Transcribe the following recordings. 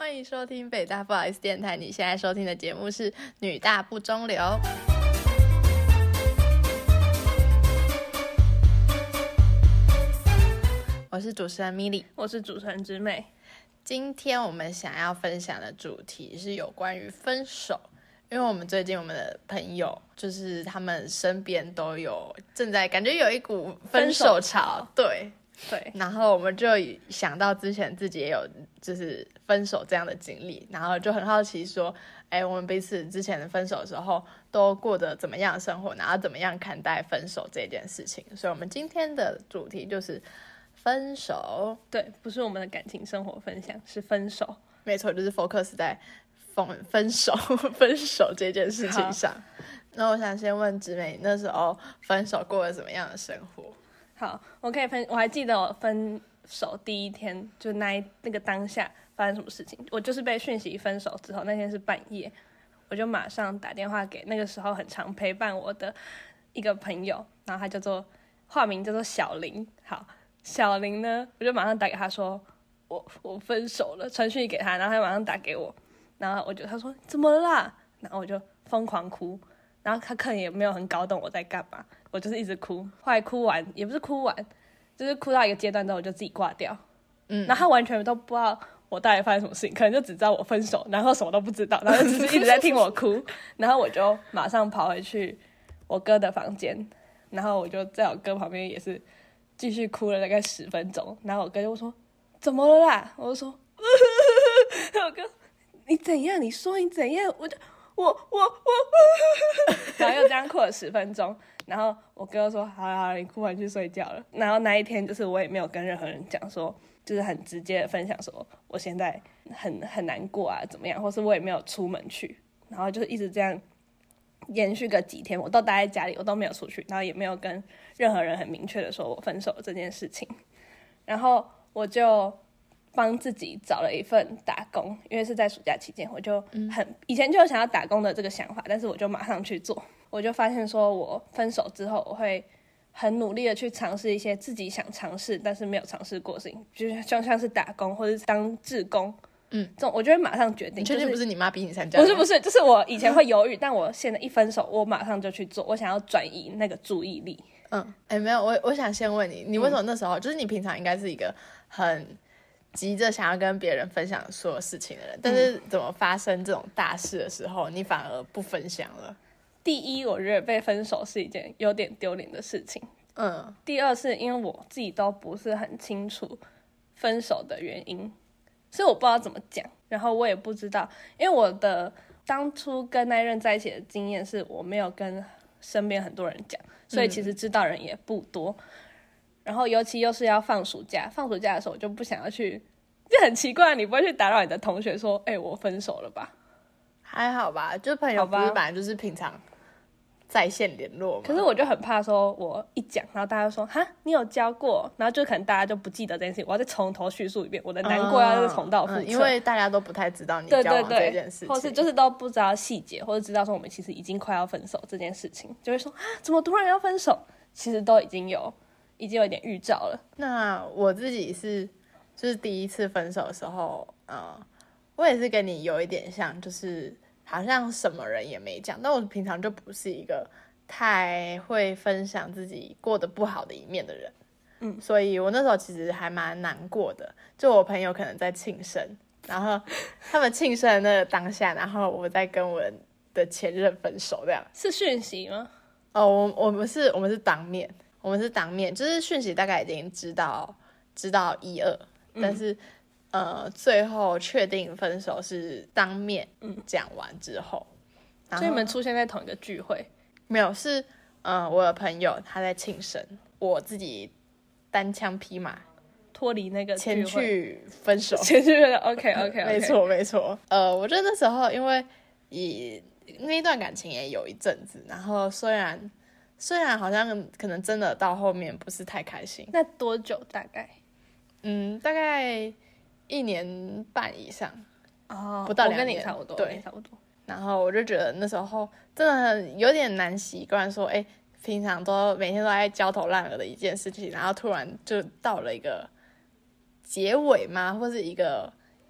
欢迎收听北大不好意思电台，你现在收听的节目是女大不中留。我是主持人米莉， 我是主持人之妹。 今天我们想要分享的主题是有关于分手，因为我们最近我们的朋友就是他们身边都有正在感觉有一股分手潮，对，然后我们就想到之前自己也有就是分手这样的经历，然后就很好奇说，我们彼此之前的分手的时候都过得怎么样的生活，然后怎么样看待分手这件事情，所以我们今天的主题就是分手。 对，不是我们的感情生活分享，是分手。 没错，就是 focus 在分手这件事情上。那我想先问直美，那时候分手过了什么样的生活？ 好，我还记得我分手第一天，就那个当下发生什么事情。我就是被讯息分手之后，那天是半夜，我就马上打电话给那个时候很常陪伴我的一个朋友，然后他化名叫做小林。好，小林呢，我就马上打给他说我分手了，传讯息给他，然后他马上打给我，然后他说怎么了啦？然后我就疯狂哭，然后他可能也没有很搞懂我在干嘛，我就是一直哭。后来哭完也不是哭完，就是哭到一个阶段之后我就自己挂掉。然后他完全都不知道我到底发生什么事情，可能就只知道我分手，然后什么都不知道，然后就只是一直在听我哭。然后我就马上跑回去我哥的房间，然后我就在我哥旁边也是继续哭了大概10分钟。然后我哥就说怎么了啦？我就说我哥你怎样？你说你怎样？我然后又这样哭了10分钟，然后我哥说好，你哭完去睡觉了。然后那一天就是我也没有跟任何人讲说，就是很直接的分享说我现在很难过啊怎么样，或是我也没有出门去，然后就是一直这样延续个几天，我都待在家里，我都没有出去，然后也没有跟任何人很明确的说我分手了这件事情。然后我就帮自己找了一份打工，因为是在暑假期间，我就以前就有想要打工的这个想法，但是我就马上去做。我就发现说我分手之后，我会很努力的去尝试一些自己想尝试但是没有尝试过的事情，就是像是打工或者是当志工，这种我就会马上决定。 你确定不是你妈逼你参加？ 不是，就是我以前会犹豫，但我现在一分手，我马上就去做，我想要转移那个注意力。 没有，我想先问你，你为什么那时候，就是你平常应该是一个很急着想要跟别人分享所有事情的人，但是怎么发生这种大事的时候，你反而不分享了？ 第一，我觉得被分手是一件有点丢脸的事情。第二是因为我自己都不是很清楚分手的原因，所以我不知道怎么讲，然后我也不知道，因为我的当初跟那任在一起的经验是我没有跟身边很多人讲，所以其实知道人也不多。然后尤其又是要放暑假的时候，我就不想要去，就很奇怪，你不会去打扰你的同学说我分手了吧？ 还好吧，就朋友不是本来就是平常在线联络嘛。 可是我就很怕说我一讲，然后大家就说哈你有交过，然后就可能大家就不记得这件事情，我要再从头叙述一遍，我的难过要再重蹈覆辙。 因为大家都不太知道你交往这件事情， 或是就是都不知道细节，或者知道说我们其实已经快要分手这件事情，就会说怎么突然要分手，其实都已经有一点预兆了。 那我自己就是第一次分手的时候，我也是跟你有一点像，就是好像什么人也没讲，但我平常就不是一个太会分享自己过得不好的一面的人，所以我那时候其实还蛮难过的。就我朋友可能在庆生，然后他们庆生的那个当下，然后我在跟我的前任分手，这样是讯息吗？ 我们是当面，就是讯息大概已经知道1、2，但是最后确定分手是当面讲完之后， 所以你们出现在同一个聚会？ 没有，是我的朋友他在庆生，我自己单枪匹马脱离那个聚会前去分手， OK， 没错。我觉得那时候因为那一段感情也有一阵子，然后虽然好像可能真的到后面不是太开心。 那多久大概？ 大概1年半以上，不到2年。 我跟你差不多， 对，差不多。然后我就觉得那时候真的有点难习惯，说平常每天都在焦头烂额的一件事情，然后突然就到了一个结尾嘛，或是一个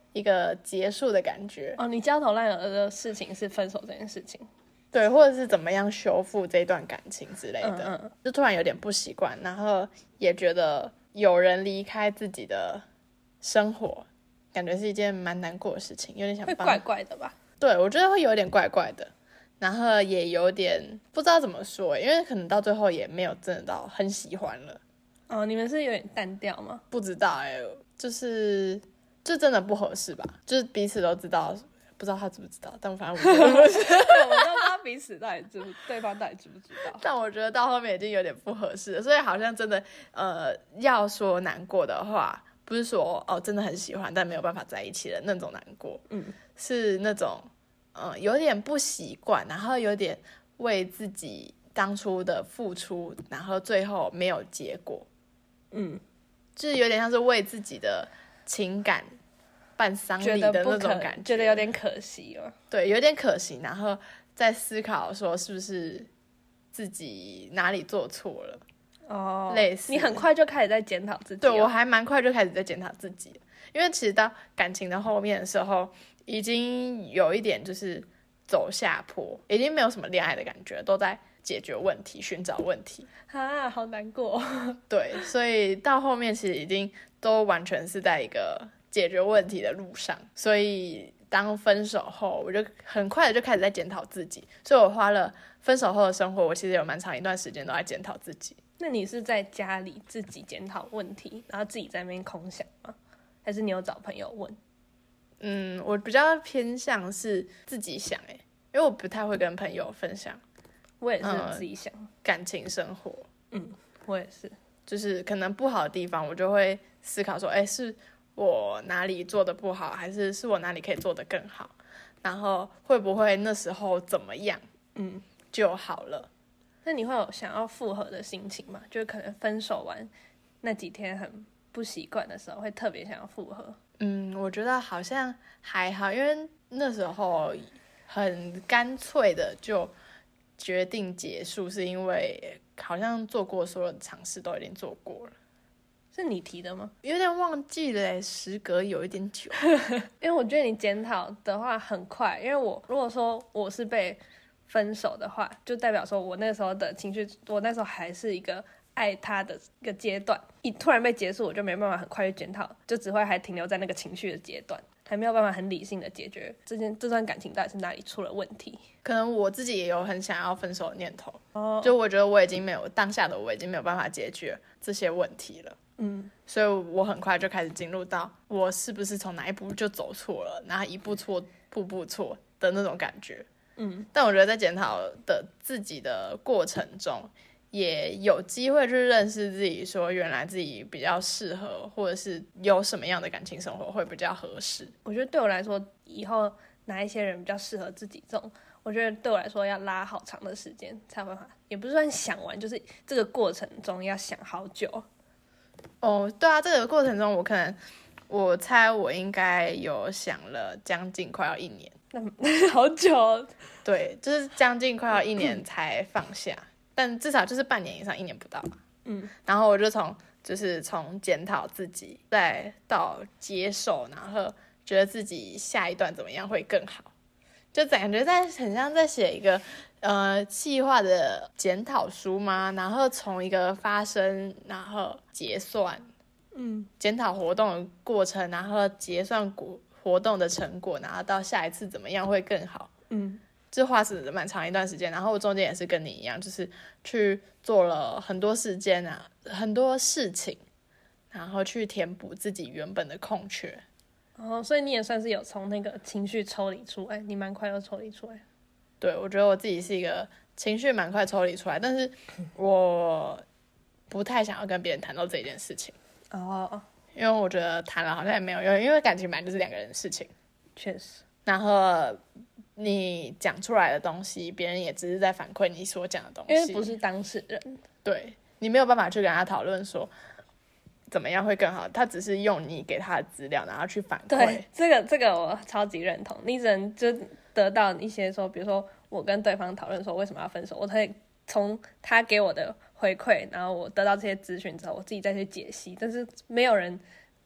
一个结束的感觉。 哦，你焦头烂额的事情是分手这件事情。 对，或者是怎么样修复这段感情之类的，就突然有点不习惯，然后也觉得有人离开自己的生活，感觉是一件蛮难过的事情，有点想会怪怪的吧？ 对，我觉得会有点怪怪的，然后也有点不知道怎么说，因为可能到最后也没有真的到很喜欢了。 哦，你们是有点淡掉吗？ 不知道就是就真的不合适吧，就是彼此都知道。不知道他知不知道，但反正我觉得不是。 对，我都不知道彼此到底对方到底知不知道。 但我觉得到后面已经有点不合适了，所以好像真的要说难过的话，不是说真的很喜欢但没有办法在一起的那种难过，是那种有点不习惯，然后有点为自己当初的付出，然后最后没有结果，就是有点像是为自己的情感办丧礼的那种感觉， 觉得有点可惜了。 对，有点可惜，然后在思考说是不是自己哪里做错了。 哦， 类似。 你很快就开始在检讨自己。 对，我还蛮快就开始在检讨自己，因为其实到感情的后面的时候，已经有一点就是走下坡，已经没有什么恋爱的感觉，都在解决问题、寻找问题。 啊，好难过。 对，所以到后面其实已经都完全是在一个解决问题的路上，所以当分手后，我就很快的就开始在检讨自己，所以我花了分手后的生活，我其实有蛮长一段时间都在检讨自己。 那你是在家里自己检讨问题，然后自己在那边空想吗？还是你有找朋友问？ 我比较偏向是自己想因为我不太会跟朋友分享。 我也是自己想感情生活。 我也是， 就是可能不好的地方，我就会思考说，是我哪里做的不好，还是我哪里可以做得更好，然后会不会那时候怎么样，就好了。 那你会有想要复合的心情吗？就是可能分手完那几天很不习惯的时候，会特别想要复合。 我觉得好像还好，因为那时候很干脆的就决定结束，是因为好像做过所有的尝试都已经做过了。 是你提的吗？ 有点忘记了时隔有一点久。 因为我觉得你检讨的话很快，因为我如果说我是被分手的话，就代表说我那时候的情绪，我那时候还是一个爱他的一个阶段，一突然被结束，我就没办法很快去检讨，就只会还停留在那个情绪的阶段，还没有办法很理性的解决这段感情到底是哪里出了问题。 可能我自己也有很想要分手的念头，就我觉得我已经没有当下的我已经没有办法解决这些问题了。所以我很快就开始进入到我是不是从哪一步就走错了，然后一步错步步错的那种感觉。但我觉得在检讨的自己的过程中，也有机会去认识自己，说原来自己比较适合，或者是有什么样的感情生活会比较合适。 我觉得对我来说，以后哪一些人比较适合自己这种，我觉得对我来说要拉好长的时间才有办法，也不是算想完，就是这个过程中要想好久。 对啊，这个过程中我猜我应该有想了将近快要1年。 那好久哦。 对，就是将近快要1年才放下，但至少就是半年以上，1年不到嘛。然后我就从检讨自己，再到接受，然后觉得自己下一段怎么样会更好，就感觉很像在写一个计划的检讨书嘛，然后从一个发生，然后结算，检讨活动的过程，然后结算活动的成果，然后到下一次怎么样会更好。就花了蛮长一段时间，然后我中间也是跟你一样，就是去做了很多很多事情，然后去填补自己原本的空缺。 所以你也算是有从那个情绪抽离出来，你蛮快就抽离出来。 对，我觉得我自己是一个情绪蛮快抽离出来，但是我不太想要跟别人谈到这件事情。因为我觉得谈了好像也没有用，因为感情本来就是2个人的事情。 确实。 然后你讲出来的东西，别人也只是在反馈你所讲的东西， 因为不是当事人。 对，你没有办法去跟他讨论说怎么样会更好，他只是用你给他的资料，然后去反馈。 对，这个我超级认同。你只能就得到一些说，比如说我跟对方讨论说为什么要分手，我可以从他给我的回馈，然后我得到这些资讯之后，我自己再去解析。但是没有人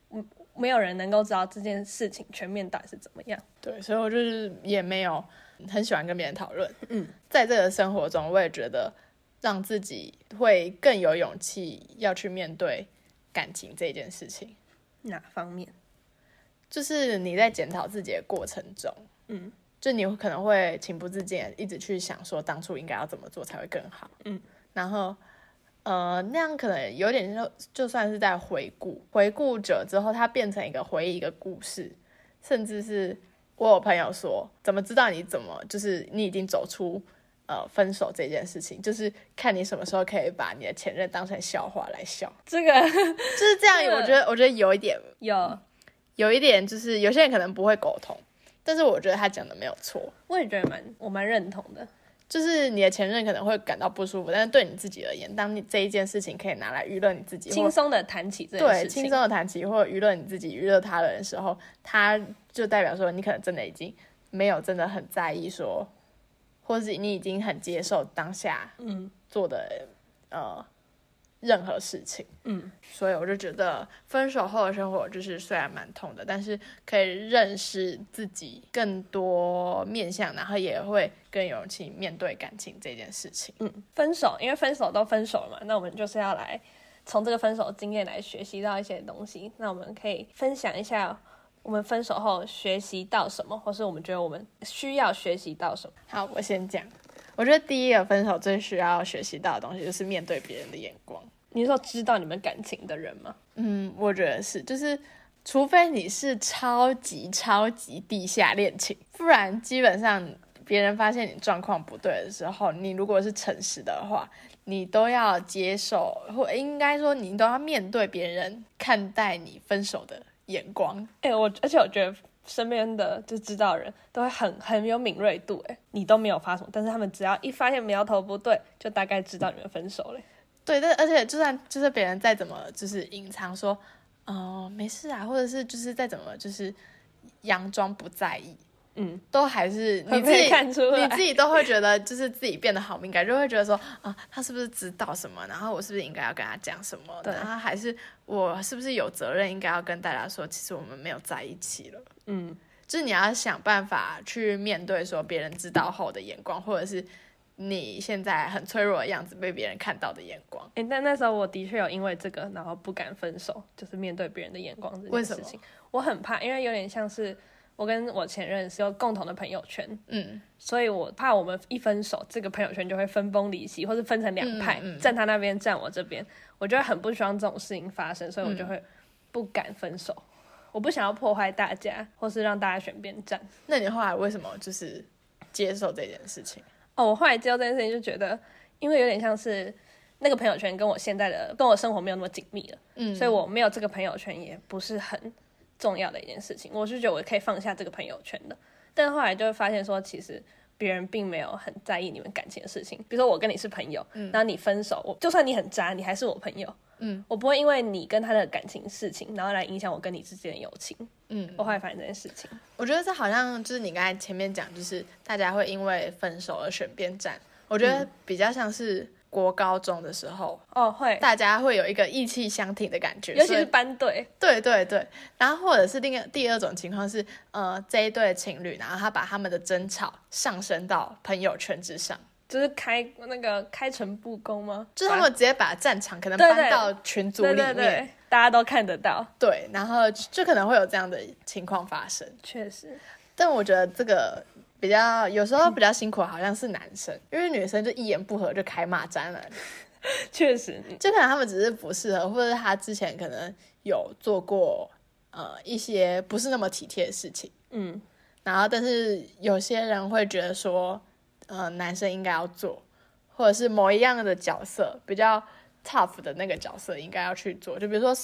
没有人能够知道这件事情全面到底是怎么样。 对，所以我就是也没有很喜欢跟别人讨论。在这个生活中，我也觉得让自己会更有勇气要去面对感情这件事情。 哪方面？ 就是你在检讨自己的过程中，就你可能会情不自禁一直去想说当初应该要怎么做才会更好，然后那样可能有点就算是在回顾者之后，它变成一个回忆一个故事，甚至是我有朋友说，怎么知道你就是你已经走出分手这件事情，就是看你什么时候可以把你的前任当成笑话来笑。 这个就是这样，我觉得有一点，就是有些人可能不会沟通，但是我觉得他讲的没有错。 我也觉得我蛮认同的。 就是你的前任可能会感到不舒服，但是对你自己而言，当你这一件事情可以拿来娱乐你自己， 轻松的谈起这件事情， 对，轻松的谈起或者娱乐你自己、娱乐他人的时候，他就代表说你可能真的已经没有真的很在意说，或是你已经很接受当下做的任何事情。所以我就觉得分手后的生活就是虽然蛮痛的，但是可以认识自己更多面向，然后也会更有勇气面对感情这件事情。 分手，因为分手都分手了嘛，那我们就是要来从这个分手的经验来学习到一些东西。那我们可以分享一下我们分手后学习到什么，或是我们觉得我们需要学习到什么。 好，我先讲。我觉得第一个分手最需要学习到的东西就是面对别人的眼光。 你是说知道你们感情的人吗？ 我觉得是，就是除非你是超级超级地下恋情，不然基本上别人发现你状况不对的时候，你如果是诚实的话，你都要接受，或应该说你都要面对别人看待你分手的眼光。 而且我觉得身边的就知道的人都会很有敏锐度。你都没有发什么，但是他们只要一发现苗头不对，就大概知道你们分手了。 对，而且就算就是别人再怎么就是隐藏说没事啊，或者是就是再怎么就是佯装不在意，都还是你自己看出来， 你自己都会觉得就是自己变得好敏感，就会觉得说他是不是知道什么，然后我是不是应该要跟他讲什么，然后还是我是不是有责任应该要跟大家说其实我们没有在一起了。就是你要想办法去面对说别人知道后的眼光，或者是你现在很脆弱的样子被别人看到的眼光。 但那时候我的确有因为这个然后不敢分手，就是面对别人的眼光这件事情。为什么？我很怕，因为有点像是我跟我前任是有共同的朋友圈，所以我怕我们一分手，这个朋友圈就会分崩离析，或是分成两派，站他那边站我这边，我就会很不希望这种事情发生，所以我就会不敢分手。我不想要破坏大家，或是让大家选边站。 那你后来为什么就是接受这件事情？ 我后来接受这件事情就觉得，因为有点像是那个朋友圈跟我现在的跟我生活没有那么紧密了，所以我没有这个朋友圈也不是很重要的一件事情，我是觉得我可以放下这个朋友圈的。但是后来就会发现说，其实别人并没有很在意你们感情的事情。比如说我跟你是朋友，然后你分手，就算你很渣，你还是我朋友，我不会因为你跟他的感情事情，然后来影响我跟你之间的友情。我后来发现这件事情， 我觉得这好像就是你刚才前面讲，就是大家会因为分手而选边站。我觉得比较像是国高中的时候， 会大家会有一个意气相挺的感觉， 尤其是班队。 对对对，然后或者是第二种情况是，这一对情侣，然后他把他们的争吵上升到朋友圈之上。 就是开诚布公吗？ 就是他们直接把战场可能搬到群组里面， 对，大家都看得到。 对，然后就可能会有这样的情况发生。 确实， 但我觉得这个有时候比较辛苦，好像是男生，因为女生就一言不合就开骂战了。 确实， 就可能他们只是不适合，或者他之前可能有做过一些不是那么体贴的事情，然后但是有些人会觉得说。男生应该要做，或者是某一样的角色比较 tough 的那个角色应该要去做，就比如说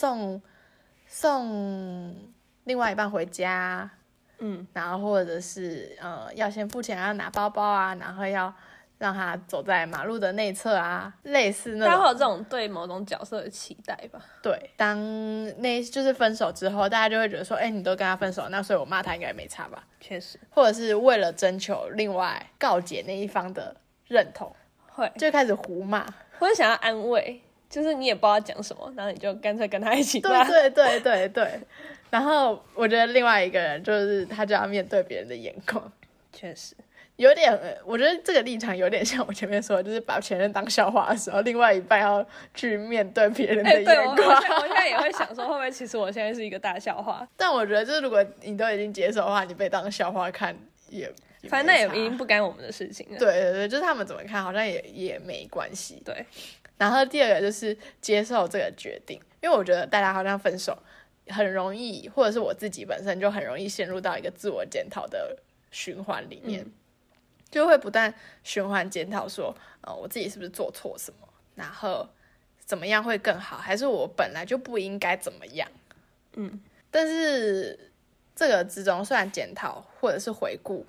送另外一半回家，然后或者是要先付钱，要拿包包啊，然后要让他走在马路的内侧啊，类似那种。 大家会有这种对某种角色的期待吧？ 对，当就是分手之后，大家就会觉得说，你都跟他分手，那所以我骂他应该没差吧？ 确实， 或者是为了征求另外告解那一方的认同，就开始胡骂， 或者想要安慰，就是你也不知道讲什么，然后你就干脆跟他一起骂。 对， 然后我觉得另外一个人就是他就要面对别人的眼光， 确实有点，我觉得这个立场有点像我前面说的，就是把前任当笑话的时候，另外一半要去面对别人的眼对，我光。 现在也会想说，会不会其实我现在是一个大笑话？ 但我觉得，就是如果你都已经接受的话，你被当笑话看也反正那也没差已经不干我们的事情了。 对对对，就是他们怎么看，好像也没关系。 对， 然后第二个就是接受这个决定，因为我觉得大家好像分手很容易，或者是我自己本身就很容易陷入到一个自我检讨的循环里面。就会不断循环检讨说，我自己是不是做错什么，然后怎么样会更好，还是我本来就不应该怎么样。但是这个之中，虽然检讨或者是回顾，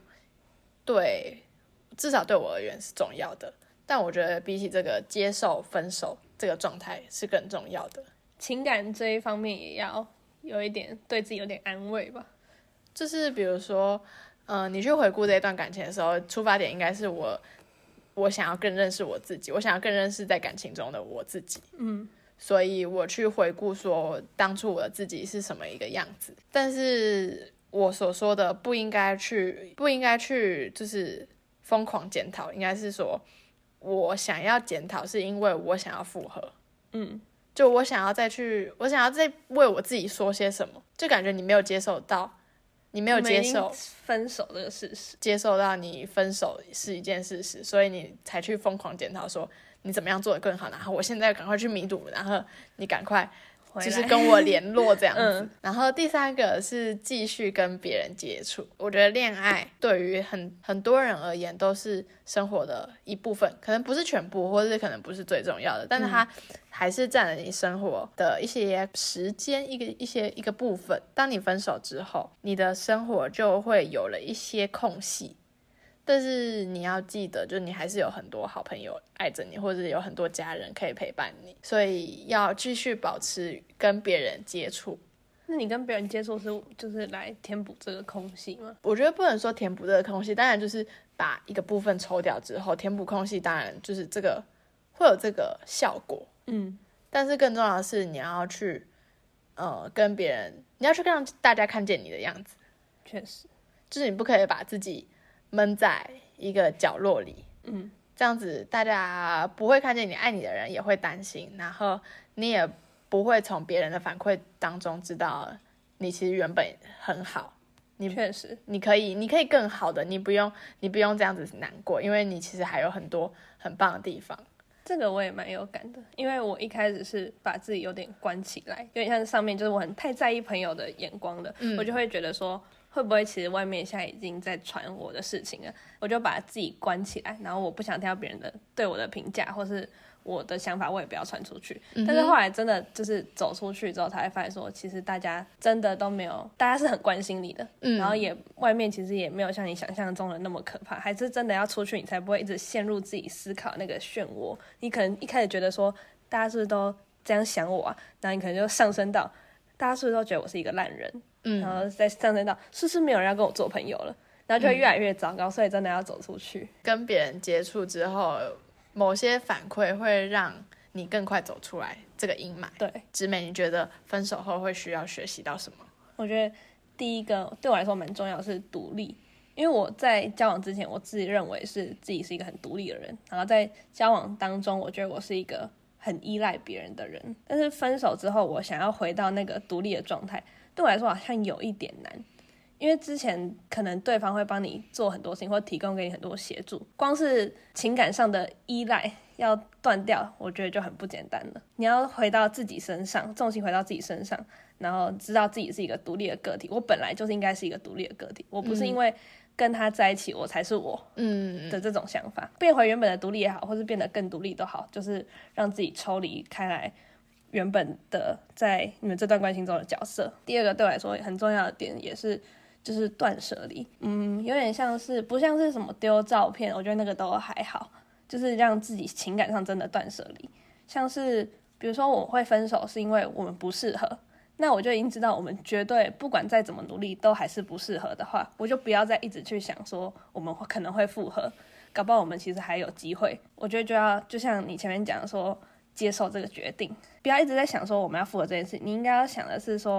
至少对我而言是重要的，但我觉得比起这个接受分手这个状态是更重要的。 情感这一方面也要有一点对自己有点安慰吧。 就是比如说，你去回顾这一段感情的时候，出发点应该是我想要更认识我自己，我想要更认识在感情中的我自己。所以我去回顾说当初我的自己是什么一个样子。但是我所说的不应该去就是疯狂检讨，应该是说我想要检讨是因为我想要复合。就我想要再为我自己说些什么，就感觉你没有接受到。你没有接受分手这个事实， 接受到你分手是一件事实，所以你才去疯狂检讨说你怎么样做得更好，然后我现在赶快去弥补，然后你赶快就是跟我联络这样子。然后第三个是继续跟别人接触。我觉得恋爱对于很多人而言都是生活的一部分，可能不是全部，或是可能不是最重要的，但是它还是占了你生活的一些时间，一个部分。当你分手之后，你的生活就会有了一些空隙，但是你要记得，就你还是有很多好朋友爱着你，或者有很多家人可以陪伴你，所以要继续保持跟别人接触。 那你跟别人接触就是来填补这个空隙吗？ 我觉得不能说填补这个空隙，当然就是把一个部分抽掉之后，填补空隙当然就是这个会有这个效果。但是更重要的是你要去跟别人，你要去让大家看见你的样子。 确实， 就是你不可以把自己闷在一个角落里，这样子大家不会看见你，爱你的人也会担心，然后你也不会从别人的反馈当中知道你其实原本很好。 确实， 你可以更好的，你不用这样子难过，因为你其实还有很多很棒的地方。 这个我也蛮有感的，因为我一开始是把自己有点关起来，有点像上面就是我太在意朋友的眼光了，我就会觉得说会不会其实外面现在已经在传我的事情了，我就把自己关起来，然后我不想听到别人的对我的评价，或是我的想法我也不要传出去。但是后来真的就是走出去之后才会发现说，其实大家真的都没有，大家是很关心你的，然后也外面其实也没有像你想象中的那么可怕，还是真的要出去你才不会一直陷入自己思考那个漩涡。你可能一开始觉得说大家是不是都这样想我啊，然后你可能就上升到大家是不是都觉得我是一个烂人，然后再上升到是不是没有人要跟我做朋友了，然后就会越来越糟糕。所以真的要走出去， 跟别人接触之后，某些反馈会让你更快走出来这个阴霾。 对， 直美，你觉得分手后会需要学习到什么？ 我觉得第一个对我来说蛮重要的是独立，因为我在交往之前我自己认为自己是一个很独立的人，然后在交往当中我觉得我是一个很依赖别人的人，但是分手之后我想要回到那个独立的状态，对我来说好像有一点难。因为之前可能对方会帮你做很多事情，或提供给你很多协助，光是情感上的依赖要断掉，我觉得就很不简单了。你要回到自己身上，重心回到自己身上，然后知道自己是一个独立的个体。我本来就是应该是一个独立的个体，我不是因为跟他在一起我才是我的这种想法。变回原本的独立也好，或是变得更独立都好，就是让自己抽离开来原本的在你们这段关系中的角色。第二个对我来说很重要的点也是就是断舍离，有点像是不像是什么丢照片，我觉得那个都还好，就是让自己情感上真的断舍离。像是比如说我会分手是因为我们不适合，那我就已经知道我们绝对不管再怎么努力都还是不适合的话，我就不要再一直去想说我们可能会复合，搞不好我们其实还有机会。我觉得就像你前面讲的说，接受这个决定，不要一直在想说我们要复合这件事，你应该要想的是说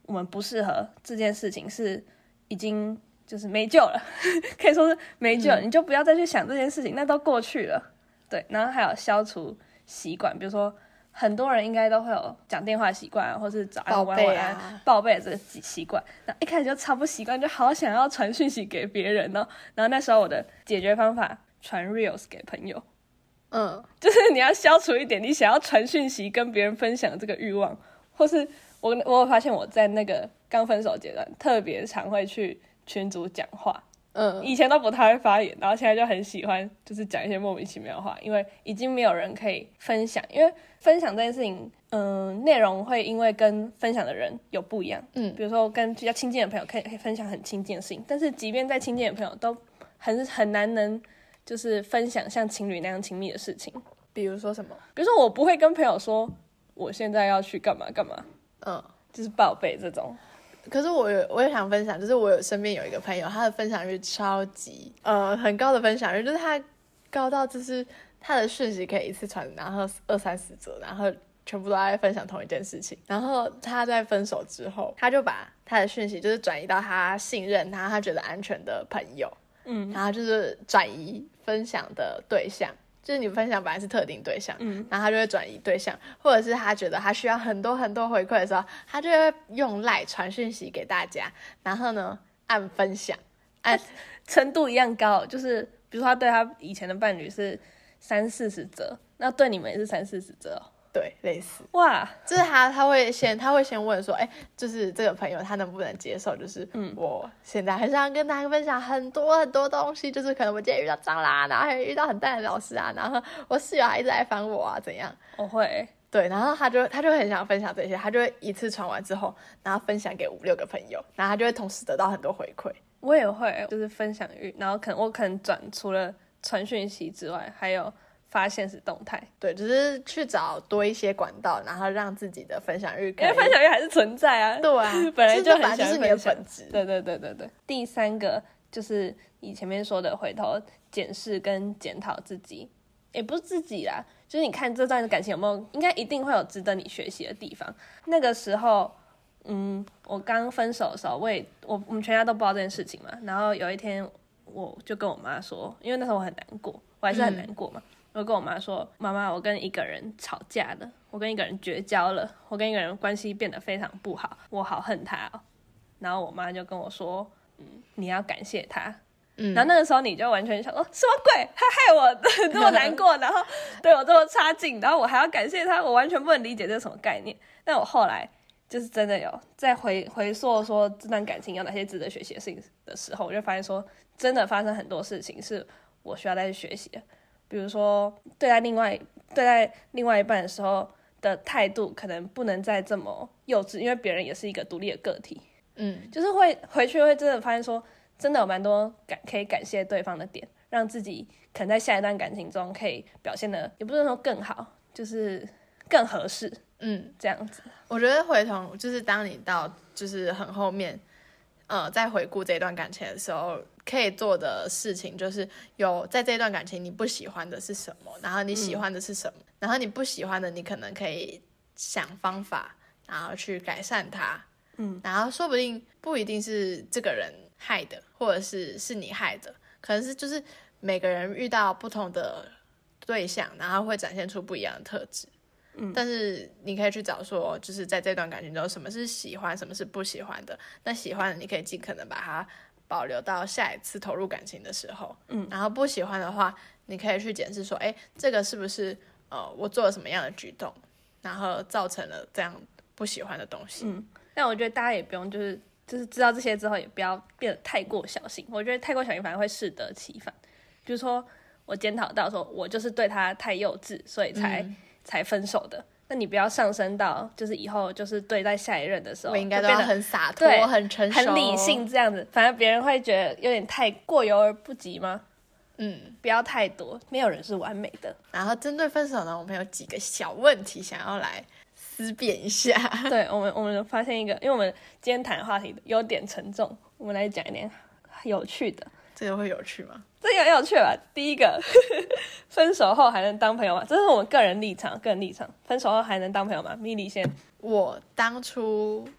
我们不适合这件事情是已经就是没救了可以说是没救了，你就不要再去想这件事情，那都过去了。对，然后还有消除习惯，比如说很多人应该都会有讲电话习惯或是早安晚安报备的这个习惯，那一开始就超不习惯，就好想要传讯息给别人哦。然后那时候我的解决方法，传 reels 给朋友，就是你要消除一点你想要传讯息跟别人分享这个欲望，或是我有发现我在那个刚分手阶段特别常会去群组讲话，以前都不太会发言，然后现在就很喜欢就是讲一些莫名其妙的话，因为已经没有人可以分享，因为分享这件事情内容会因为跟分享的人有不一样，比如说跟比较亲近的朋友可以分享很亲近的事情，但是即便再亲近的朋友都很难能就是分享像情侣那样亲密的事情。 比如说什么？ 比如说我不会跟朋友说我现在要去干嘛干嘛，就是报备这种。 可是我也想分享，就是我身边有一个朋友，他的分享率超级很高的分享率，就是他高到就是他的讯息可以一次传，然后20-30则，然后全部都在分享同一件事情。然后他在分手之后，他就把他的讯息就是转移到他信任他觉得安全的朋友，然后就是转移分享的对象。就是你分享本来是特定对象，然后他就会转移对象，或者是他觉得他需要很多很多回馈的时候，他就会用LINE传讯息给大家，然后呢按分享，按程度一样高，就是比如说他对他以前的伴侣是30-40则，那对你们也是30-40则哦。 对，类似。 哇， 就是他会先问说，就是这个朋友他能不能接受，就是我现在很想跟大家分享很多很多东西，就是可能我今天遇到蟑螂，然后还遇到很淡的老师啊，然后我室友还一直来烦我啊，怎样？ 我会。 对，然后他就很想分享这些，他就会一次传完之后，然后分享给5-6个朋友，然后他就会同时得到很多回馈。 我也会，就是分享欲，然后我可能除了传讯息之外，还有发现实动态。 对，就是去找多一些管道，然后让自己的分享欲可以， 因为分享欲还是存在啊。 对啊， 本来就很喜欢分享，就是你的本质。 对。第3个就是你前面说的回头检视跟检讨自己，也不是自己啦，就是你看这段感情有没有，应该一定会有值得你学习的地方。那个时候我刚分手的时候，我们全家都不知道这件事情嘛，然后有一天我就跟我妈说，因为那时候我很难过，我还是很难过嘛，我跟我妈说，妈妈，我跟一个人吵架了，我跟一个人绝交了，我跟一个人关系变得非常不好，我好恨他哦。然后我妈就跟我说，你要感谢他。然后那个时候你就完全想说，什么鬼？他害我这么难过，然后对我这么差劲，然后我还要感谢他，我完全不能理解这是什么概念。但我后来就是真的有在回溯说这段感情有哪些值得学习的事情的时候，我就发现说，真的发生很多事情是我需要再去学习的。比如说对待另外一半的时候的态度可能不能再这么幼稚，因为别人也是一个独立的个体。就是会回去会真的发现说，真的有蛮多可以感谢对方的点，让自己可能在下一段感情中可以表现的，也不是说更好，就是更合适。这样子。 我觉得回头就是当你到就是很后面，在回顾这段感情的时候，可以做的事情就是有在这段感情你不喜欢的是什么，然后你喜欢的是什么，然后你不喜欢的你可能可以想方法，然后去改善它。然后说不定不一定是这个人害的，或者是你害的，可能是就是每个人遇到不同的对象，然后会展现出不一样的特质。但是你可以去找说，就是在这段感情中，什么是喜欢，什么是不喜欢的。那喜欢的，你可以尽可能把它保留到下一次投入感情的时候。然后不喜欢的话，你可以去检视说，这个是不是我做了什么样的举动，然后造成了这样不喜欢的东西。 但我觉得大家也不用就是知道这些之后，也不要变得太过小心。我觉得太过小心反而会适得其反。比如说我检讨到说，我就是对他太幼稚，所以才分手的。那你不要上升到就是以后就是对待下一任的时候， 我应该都要很洒脱、很成熟、 很理性这样子，反而别人会觉得有点太过犹而不及吗？不要太多，没有人是完美的。 然后针对分手呢，我们有几个小问题想要来思辨一下。 对，我们发现一个，因为我们今天谈的话题有点沉重，我们来讲一点有趣的。 这个会有趣吗？ 这个很有趣吧。第一个，分手后还能当朋友吗？这是我们个人立场。分手后还能当朋友吗？米莉先。 我当初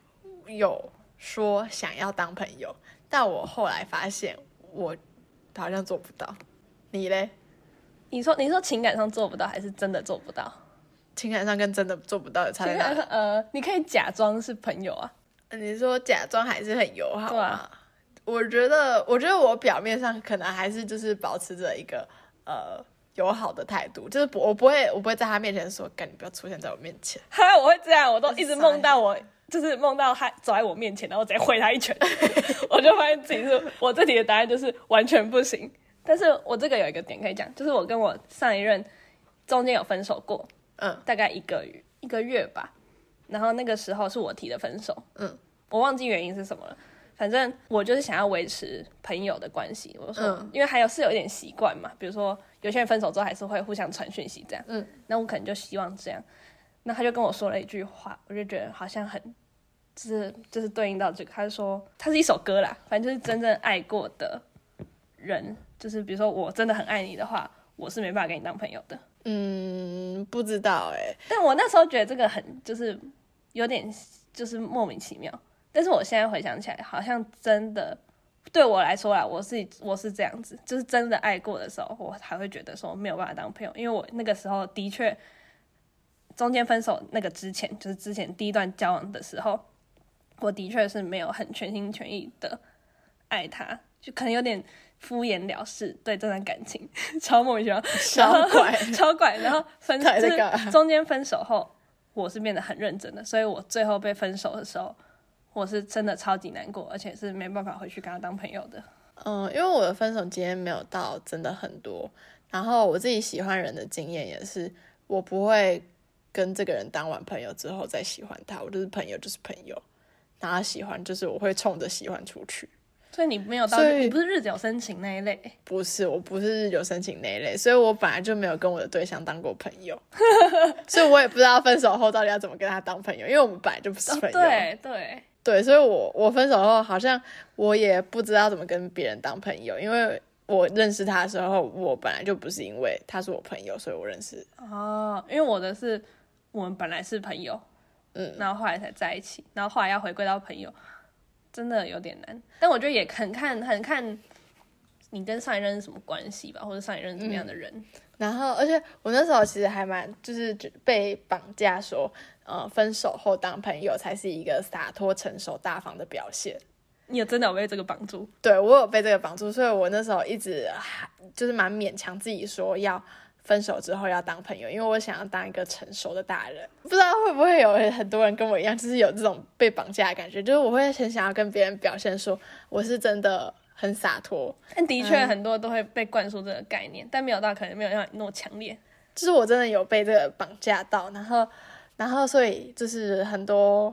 有说想要当朋友，但我后来发现我好像做不到。你嘞？ 你说情感上做不到，还是真的做不到？ 情感上跟真的做不到的差在哪里？ 你可以假装是朋友啊。 你说假装还是很友好对啊。 我觉得我表面上可能还是就是保持着一个友好的态度，就是我不会在他面前说，干你不要出现在我面前。 哈，我会这样，我都一直梦到就是梦到他走在我面前，然后直接挥他一拳，我就发现自己我这题的答案就是完全不行。但是我这个有一个点可以讲，就是我跟我上一任中间有分手过，大概一个月吧，然后那个时候是我提的分手，我忘记原因是什么了。反正我就是想要维持朋友的关系，我说，因为是有一点习惯嘛，比如说有些人分手之后还是会互相传讯息这样，那我可能就希望这样。那他就跟我说了一句话，我就觉得好像很，就是对应到这个，他就说它是一首歌啦，反正就是真正爱过的人，就是比如说我真的很爱你的话，我是没办法跟你当朋友的。 不知道但我那时候觉得这个很就是有点就是莫名其妙。但是我现在回想起来，好像真的对我来说啦，我是这样子，就是真的爱过的时候，我还会觉得说没有办法当朋友，因为我那个时候的确中间分手那个之前，就是之前第一段交往的时候，我的确是没有很全心全意的爱他，就可能有点敷衍了事对这段感情，超莫名其妙，超怪，然后就是中间分手后，我是变得很认真的，所以我最后被分手的时候，我是真的超级难过，而且是没办法回去跟他当朋友的。 因为我的分手经验没有到真的很多，然后我自己喜欢人的经验也是，我不会跟这个人当完朋友之后再喜欢他，我就是朋友就是朋友，然后喜欢就是我会冲着喜欢出去。 所以你没有到，你不是日久生情那一类？ 不是，我不是日久生情那一类，所以我本来就没有跟我的对象当过朋友，所以我也不知道分手后到底要怎么跟他当朋友，因为我们本来就不是朋友。对，所以我分手后好像我也不知道怎么跟别人当朋友，因为我认识他的时候，我本来就不是因为他是我朋友所以我认识。 因为我的是我们本来是朋友，然后后来才在一起，然后后来要回归到朋友，真的有点难。但我觉得也很看你跟上一任是什么关系吧，或者上一任怎么样的人。 然后而且我那时候其实还蛮就是被绑架说分手后当朋友才是一个洒脱成熟大方的表现。 你有真的有被这个绑住？ 对，我有被这个绑住，所以我那时候一直就是蛮勉强自己说要分手之后要当朋友，因为我想要当一个成熟的大人。不知道会不会有很多人跟我一样，就是有这种被绑架的感觉，就是我会很想要跟别人表现说我是真的很洒脱。 但的确很多都会被灌输这个概念，但没有到可能没有像你那么强烈。 就是我真的有被这个绑架到，然后所以就是很多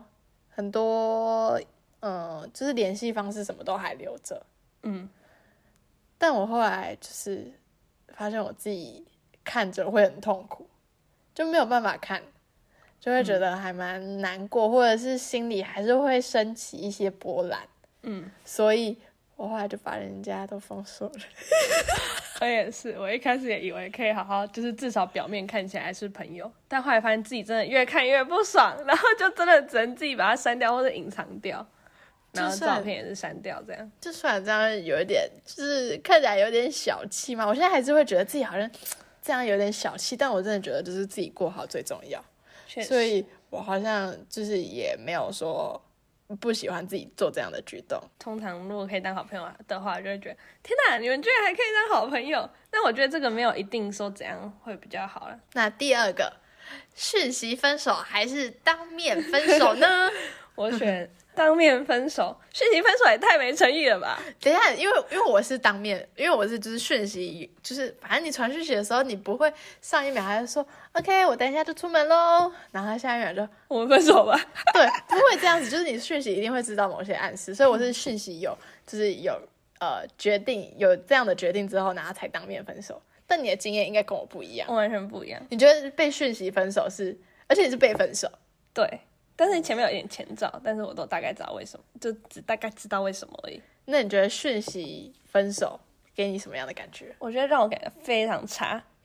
就是联系方式什么都还留着。但我后来就是发现我自己看着会很痛苦，就没有办法看，就会觉得还蛮难过，或者是心里还是会升起一些波澜。所以我后来就把人家都封锁了。 我也是，我一开始也以为可以好好，就是至少表面看起来是朋友，但后来发现自己真的越看越不爽，然后就真的只能自己把它删掉或者隐藏掉，然后照片也是删掉，这样。 就虽然这样有一点，就是看起来有点小气嘛，我现在还是会觉得自己好像这样有点小气，但我真的觉得就是自己过好最重要。所以我好像就是也没有说不喜欢自己做这样的举动。 通常如果可以当好朋友的话，就会觉得天哪，你们居然还可以当好朋友。但我觉得这个没有一定说怎样会比较好了。 那第二个，讯息分手还是当面分手呢？ 我选当面分手，讯息分手也太没诚意了吧？ 等一下，因为我是当面，因为我是就是讯息，就是反正你传讯息的时候，你不会上一秒还是说 OK， 我等一下就出门咯，然后下一秒就我们分手吧。 对，不会这样子，就是你讯息一定会知道某些暗示，所以我是讯息就是有决定有这样的决定之后，然后才当面分手。但你的经验应该跟我不一样， 完全不一样。 你觉得被讯息分手是，而且你是被分手？ 对。但是前面有一点前兆，但是我都大概知道为什么，就只大概知道为什么而已。 那你觉得讯息分手给你什么样的感觉？ 我觉得让我感觉非常差，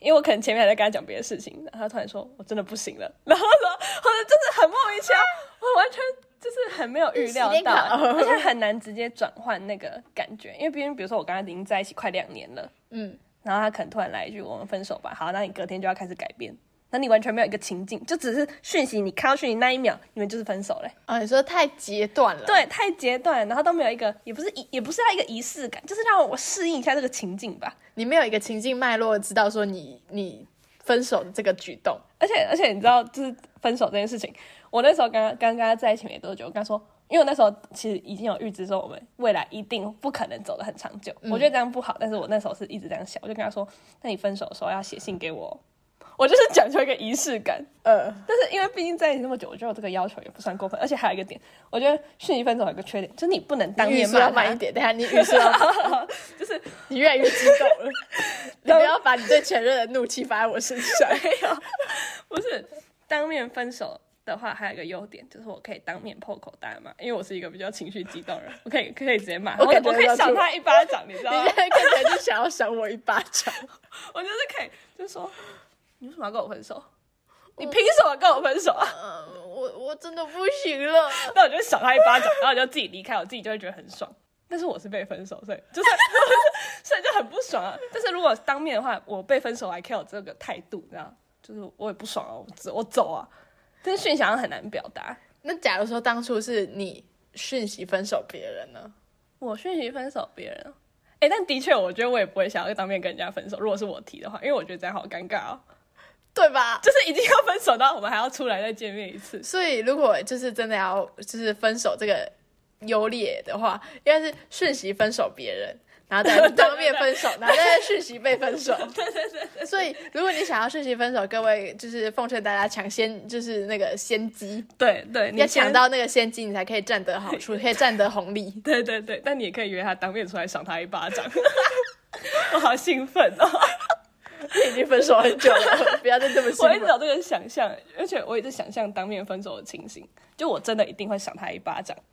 因为我可能前面还在跟他讲别的事情，然后他突然说我真的不行了，然后说或者就是很莫名其妙，我完全就是很没有预料到，而且很难直接转换那个感觉，因为毕竟比如说我跟他已经在一起快2年了，然后他可能突然来一句我们分手吧，好，那你隔天就要开始改变，那你完全没有一个情境，就只是讯息，你看到讯息那一秒你们就是分手嘞。 你说太截断了。 对，太截断了，然后都没有一个，也不是要一个仪式感，就是让我适应一下这个情境吧。 你没有一个情境脉络知道说你分手的这个举动。 而且你知道，就是分手这件事情，我那时候刚跟他在一起没多久，我跟他说，因为我那时候其实已经有预知说我们未来一定不可能走得很长久，我觉得这样不好，但是我那时候是一直这样想，我就跟他说，那你分手的时候要写信给我，我就是讲究一个仪式感。但是因为毕竟在一起那么久，我觉得我这个要求也不算过分，而且还有一个点，我觉得讯息分手有一个缺点，就是你不能当面骂他。 语速要慢一点，等一下你语速要就是你越来越激动了，你不要把你对前任的怒气发在我身上。 没有，不是当面分手的话，还有一个优点就是我可以当面破口大骂，因为我是一个比较情绪激动的人，我可以直接骂，我可以赏他一巴掌，你知道吗？ 你现在看起来就想要赏我一巴掌。 我就是可以，就是说你为什么要跟我分手？你凭什么跟我分手啊？ 我真的不行了。 那我就赏他一巴掌，然后我就自己离开，我自己就会觉得很爽。但是我是被分手，所以就很不爽啊。但是如果当面的话，我被分手还可以有这个态度，这样就是我也不爽啊，我走啊。但是讯息好像很难表达。 那假如说当初是你讯息分手别人呢？ 我讯息分手别人，但的确，我觉得我也不会想要当面跟人家分手。如果是我提的话，因为我觉得这样好尴尬哦， 对吧？ 就是已经要分手，然后我们还要出来再见面一次。 所以如果就是真的要就是分手这个优劣的话，应该是讯息分手别人，然后再当面分手，然后再讯息被分手。对。所以如果你想要讯息分手，各位就是奉劝大家抢先就是那个先机。 对， 要抢到那个先机，你才可以占得好处，可以占得红利。 对，但你也可以约他当面出来赏他一巴掌。我好兴奋哦！ 你已经分手很久了，不要再这么兴奋。 我一直有这个想象，而且我一直想象当面分手的情形，就我真的一定会赏他一巴掌。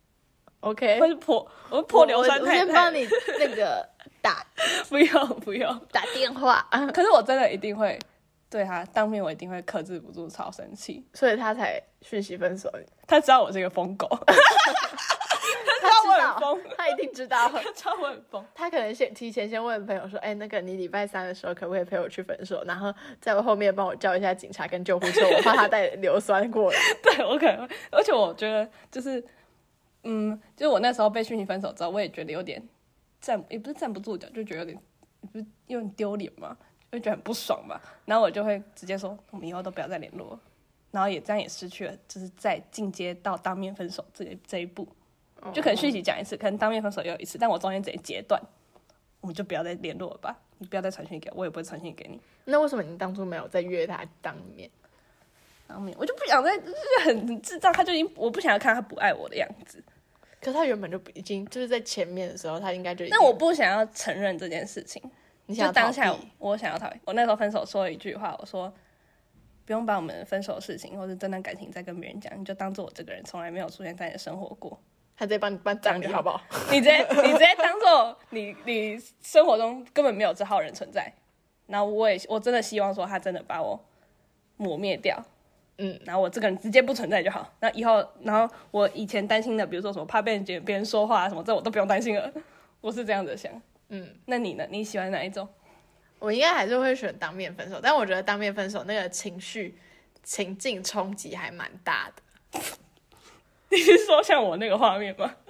OK， 会我泼硫酸太太。 我先帮你那个打， 不用打电话。 可是我真的一定会对他当面，我一定会克制不住超生气， 所以他才讯息分手。 他知道我是一个疯狗。 他知道，他一定知道， 他知道我很疯。 他可能提前先问朋友说：“那个你礼拜3的时候可不可以陪我去分手？然后在我后面帮我叫一下警察跟救护车，我怕他带硫酸过来。” 对，我可能会，而且我觉得就是，就是我那时候被讯息分手之后，我也觉得有点也不是站不住脚，就觉得有点丢脸嘛，就觉得很不爽嘛。然后我就会直接说，我们以后都不要再联络了。然后这样也失去了，就是在进阶到当面分手这一步。就可能讯息讲一次，可能当面分手也有一次，但我中间直接截断，我们就不要再联络了吧。你不要再传讯给我，我也不会传讯给你。 那为什么你当初没有再约他当面？ 我就不想再，就是很智障。他就我不想要看他不爱我的样子。 可是他原本就已经就是在前面的时候，他应该就已经。 但我不想要承认这件事情。 你想要就当下我想要逃避。我那时候分手说了一句话，我说不用把我们分手的事情或是这段感情再跟别人讲，你就当做我这个人从来没有出现在你的生活过。 他直接帮你办账好不好？ 你直接当做你生活中根本没有这号人存在。然后我真的希望说他真的把我抹灭掉。然后我这个人直接不存在就好。那以后，然后我以前担心的，比如说什么怕被别人说话什么，这我都不用担心了。我是这样子想。那你呢？你喜欢哪一种？ 我应该还是会选当面分手，但我觉得当面分手那个情境冲击还蛮大的。 你是说像我那个画面吗？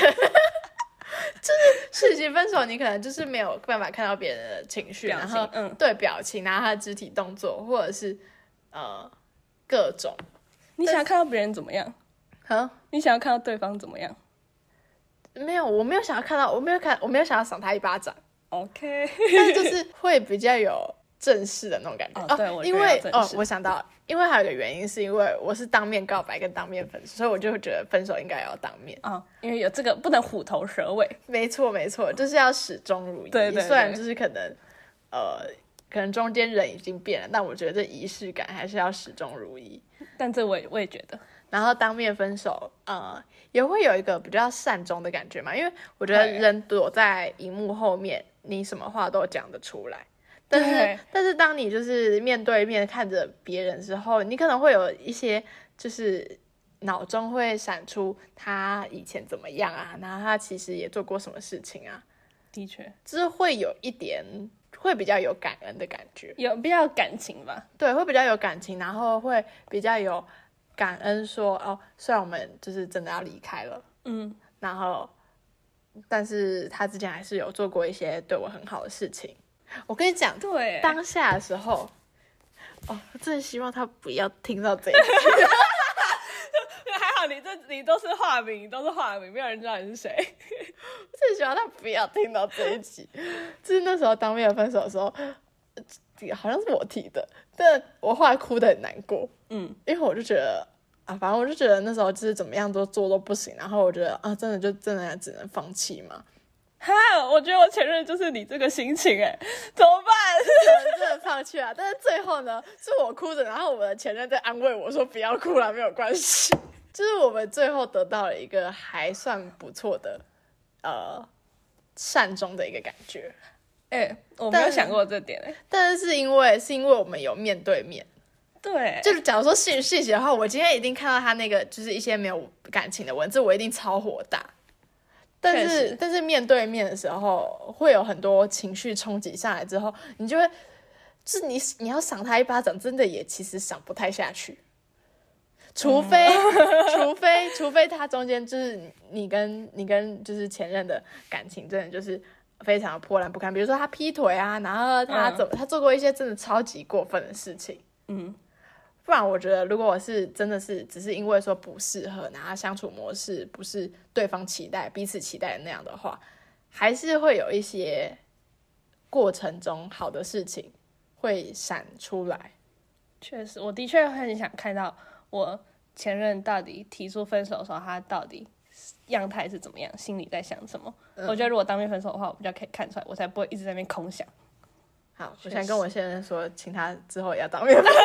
就是讯息分手，你可能就是没有办法看到别人的情绪，然后对表情，然后他的肢体动作，或者是各种。 你想要看到别人怎么样？你想要看到对方怎么样？ 没有，我没有想要看到，我没有想要赏他一巴掌。 OK， 但就是会比较有正式的那种感觉。 对，我因为我想到，因为还有一个原因，是因为我是当面告白跟当面分手，所以我就会觉得分手应该要当面。 因为有这个不能虎头蛇尾。 没错，就是要始终如一。 对， 虽然就是可能中间人已经变了，但我觉得这仪式感还是要始终如一。 但这我也觉得。 然后当面分手，也会有一个比较善终的感觉嘛，因为我觉得人躲在荧幕后面，你什么话都讲得出来， 但是当你就是面对面看着别人之后，你可能会有一些就是脑中会闪出他以前怎么样啊，然后他其实也做过什么事情啊， 的确就是会有一点会比较有感恩的感觉， 有比较有感情吧。 对，会比较有感情，然后会比较有感恩说哦，虽然我们就是真的要离开了，然后但是他之前还是有做过一些对我很好的事情。我跟你讲， 对， 当下的时候，哦，我真的希望他不要听到这一句。 还好你都是化名，没有人知道你是谁。 我真的希望他不要听到这一集。就是那时候当面分手的时候，好像是我提的，但我后来哭得很难过。因为我就觉得啊，反正我就觉得那时候就是怎么样都做都不行，然后我觉得啊，真的只能放弃嘛。 哈，我觉得我前任就是你这个心情哎，怎么办？ 真的放弃了，但是最后呢，是我哭着，然后我的前任在安慰我说不要哭了，没有关系。就是我们最后得到了一个还算不错的善终的一个感觉。 我没有想过这点但是因为我们有面对面。 对， 就是假如说信息的话，我今天一定看到他那个就是一些没有感情的文字，我一定超火大。但是面对面的时候，会有很多情绪冲击上来之后，你就会，就是你要赏他一巴掌，真的也其实赏不太下去，除非他中间就是你跟就是前任的感情真的就是非常的波澜不堪，比如说他劈腿啊，然后他做过一些真的超级过分的事情，不然我觉得，如果我是真的是只是因为说不适合，然后相处模式不是对方彼此期待的那样的话，还是会有一些过程中好的事情会闪出来。 确实，我的确很想看到我前任到底提出分手的时候，他到底样态是怎么样，心里在想什么。我觉得如果当面分手的话，我比较可以看出来，我才不会一直在那边空想。 好，我想跟我现任说，请他之后也要当面分手。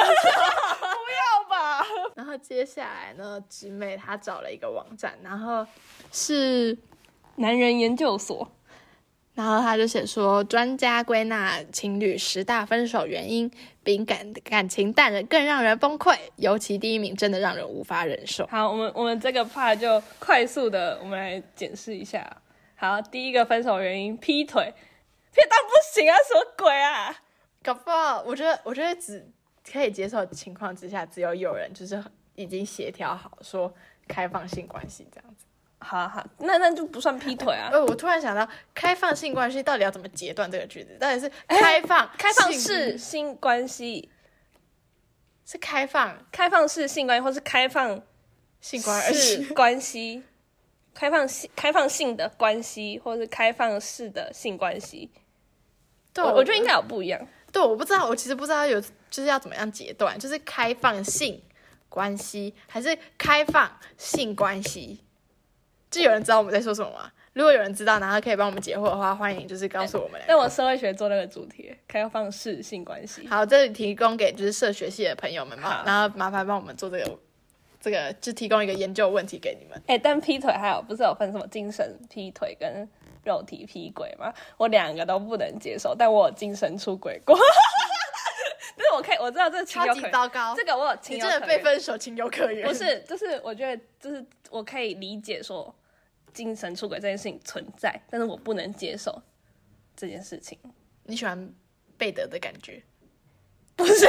然后接下来呢，直妹她找了一个网站，然后是男人研究所， 然后他就写说，专家归纳情侣10大分手原因，比感情淡了更让人崩溃，尤其第一名真的让人无法忍受。 好，我们这个 part 就快速的，我们来检视一下。好，第一个分手原因，劈腿，劈到不行啊，什么鬼啊？ 搞不好，我觉得只可以接受的情况之下，只有人就是已经协调好说开放性关系这样子。 好，那就不算劈腿啊。 我突然想到，开放性关系到底要怎么截断这个句子？到底是开放式性关系， 是开放式性关系，或是开放性关系， 开放性的关系，或是开放式的性关系。对，我觉得应该有不一样。 对，我不知道，我其实不知道就是要怎么样截断，就是开放性关系还是开放性关系？就有人知道我们在说什么吗？如果有人知道，然后可以帮我们解惑的话，欢迎就是告诉我们。 那我社会学做那个主题，开放式性关系。 好，这里提供给就是社学系的朋友们嘛，然后麻烦帮我们做这个就提供一个研究问题给你们。 但劈腿还有不是有分什么精神劈腿跟肉体劈轨吗？我2个都不能接受，但我有精神出轨过。但是我知道这个情有可原， 超级糟糕。 这个我有情有可原， 你真的被分手情有可原。 不是，就是我觉得就是我可以理解说精神出轨这件事情存在，但是我不能接受这件事情。 你喜欢贝德的感觉？ 不是。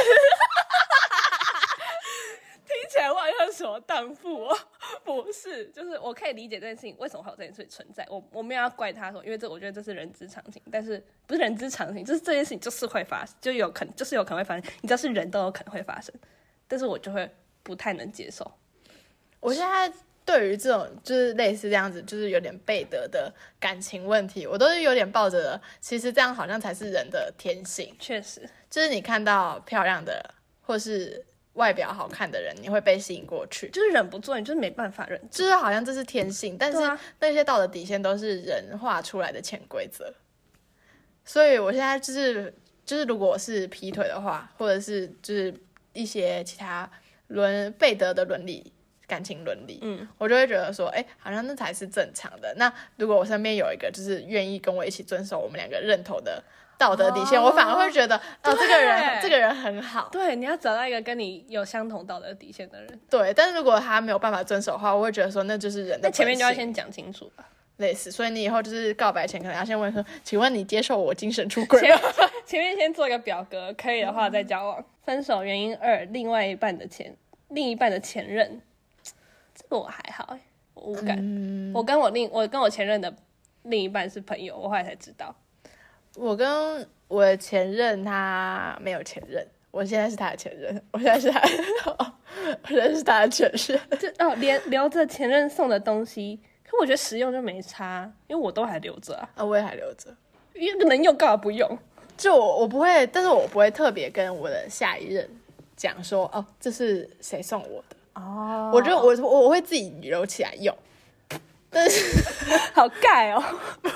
听起来我好像什么荡妇哦，不是，就是我可以理解这件事情为什么会有这件事情存在，我没有要怪他说，因为我觉得这是人之常情，但是不是人之常情，就是这件事情就是会发生，就是有可能会发生，你知道是人都有可能会发生，但是我就会不太能接受。 我现在对于这种就是类似这样子，就是有点贝德的感情问题，我都是有点抱着的，其实这样好像才是人的天性。 确实， 就是你看到漂亮的或是外表好看的人，你会被吸引过去， 就是忍不住，你就是没办法忍住， 就是好像这是天性，但是那些道德底线都是人画出来的潜规则。所以我现在就是如果我是劈腿的话，或者是就是一些其他贝德的伦理感情伦理，我就会觉得说，好像那才是正常的。那如果我身边有一个就是愿意跟我一起遵守我们两个认同的道德底线，我反而会觉得，这个人很好。 对，你要找到一个跟你有相同道德底线的人。 对，但是如果他没有办法遵守的话，我会觉得说那就是人的本性。那前面就要先讲清楚吧。 类似，所以你以后就是告白前可能要先问说，请问你接受我精神出轨吗？ 前面先做一个表格，可以的话再交往。分手原因2，另一半的前任，这个我还好我无感。我跟我前任的另一半是朋友，我后来才知道。 我跟我的前任他没有前任，我现在是他的前任，我现在是他的前任。 连留着前任送的东西。可我觉得实用就没差，因为我都还留着啊。 我也还留着， 因为能用干嘛不用？ 就我不会，但是我不会特别跟我的下一任讲说，这是谁送我的。我觉得我会自己留起来用，但是好盖哦。 不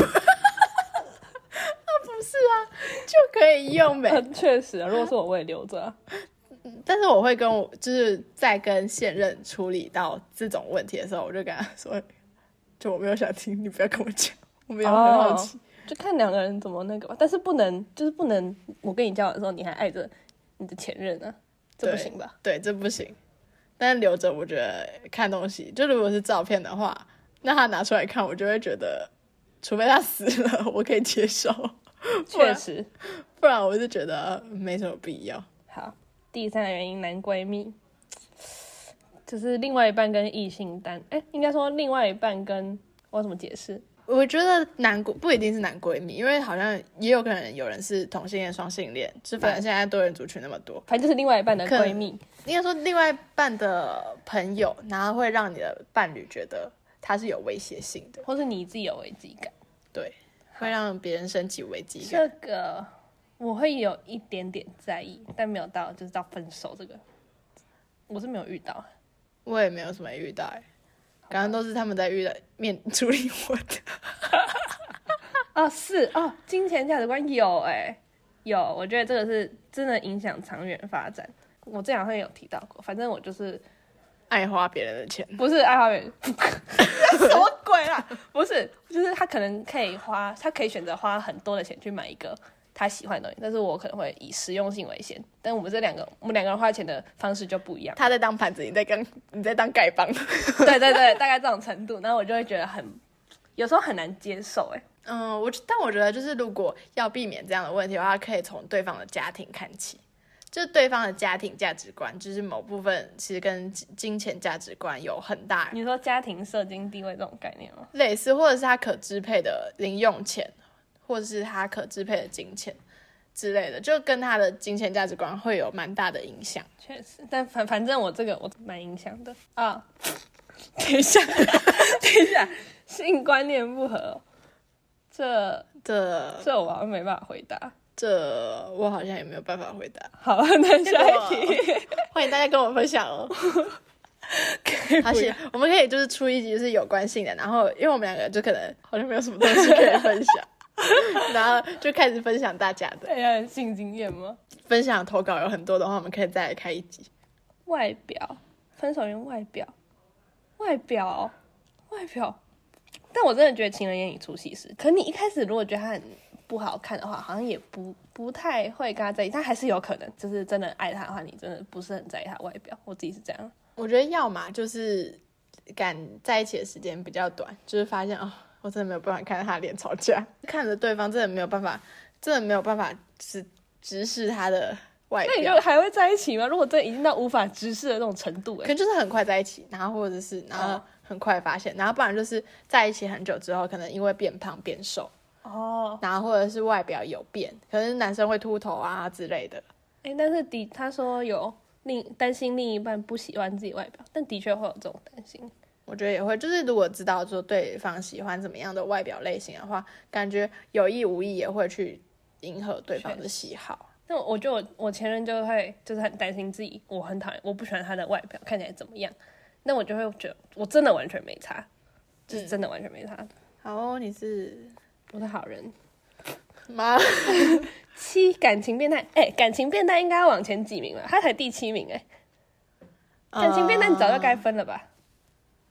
是啊，就可以用呗。 确实啊，如果是我也留着啊。 但是我会就是在跟现任处理到这种问题的时候，我就跟他说。就我没有想听，你不要跟我讲，我没有很好奇。 就看两个人怎么那个吧，但是不能，我跟你交往的时候你还爱着你的前任啊，这不行吧？ 对，这不行。但是留着，我觉得看东西，就如果是照片的话，那他拿出来看，我就会觉得，除非他死了，我可以接受。 确实， 不然我就觉得没什么必要。 好，第3个原因，男闺蜜。就是另外一半跟异性应该说另外一半跟我怎么解释？ 我觉得不一定是男闺蜜，因为好像也有可能有人是同性恋、双性恋，就反正现在多元族群那么多， 反正就是另外一半的闺蜜， 应该说另外一半的朋友，然后会让你的伴侣觉得他是有威胁性的， 或是你自己有危机感， 对，会让别人升起危机感。 这个我会有一点点在意，但没有到就是到分手这个，我是没有遇到。 我也没有什么遇到刚刚都是他们在处理我的。 金钱价值观有有，我觉得这个是真的影响长远发展。我这两天有提到过，反正我就是爱花别人的钱， 不是爱花别人，什么鬼啦？不是，就是他可能他可以选择花很多的钱去买一个他喜欢的东西，但是我可能会以实用性为先，但我们两个人花钱的方式就不一样。他在当盘子，你在当丐帮。 对，大概这种程度，然后我就会觉得有时候很难接受但我觉得就是如果要避免这样的问题的话，可以从对方的家庭看起，就是对方的家庭价值观，就是某部分其实跟金钱价值观有很大。 你说家庭社经地位这种概念吗？ 类似，或者是他可支配的零用钱。或者是他可支配的金钱之类的，就跟他的金钱价值观会有蛮大的影响。 确实，但反正我蛮影响的啊。等一下，性观念不合，这我好像没办法回答。 这我好像也没有办法回答。 好，那下一题， 欢迎大家跟我分享哦。我们可以就是出一集就是有关性的，然后因为我们两个就可能好像没有什么东西可以分享。然后就开始分享大家的性经验吗？ 分享投稿有很多的话，我们可以再来开一集。 外表，分手原外表，但我真的觉得情人眼里出西施。可你一开始如果觉得他很不好看的话，好像也不太会跟他在一起，但还是有可能，就是真的爱他的话，你真的不是很在意他外表。我自己是这样， 我觉得要嘛就是敢在一起的时间比较短，就是发现我真的没有办法看着他的脸吵架，看着对方真的没有办法直视他的外表。 那你就还会在一起吗？如果真的已经到无法直视的那种程度， 可能就是很快在一起，然后或者是然后很快发现，然后不然就是在一起很久之后，可能因为变胖变瘦然后或者是外表有变，可能男生会秃头啊之类的。 但是他说有担心另一半不喜欢自己外表，但的确会有这种担心。 我觉得也会，就是如果知道说对方喜欢怎么样的外表类型的话，感觉有意无意也会去迎合对方的喜好。 那我觉得我前任就是很担心自己，我很讨厌，我不喜欢他的外表看起来怎么样，那我就会觉得我真的完全没差，就是真的完全没差。 好你我是好人妈。 7感情变态，感情变态应该要往前几名了，他才第7名感情变态你早就该分了吧？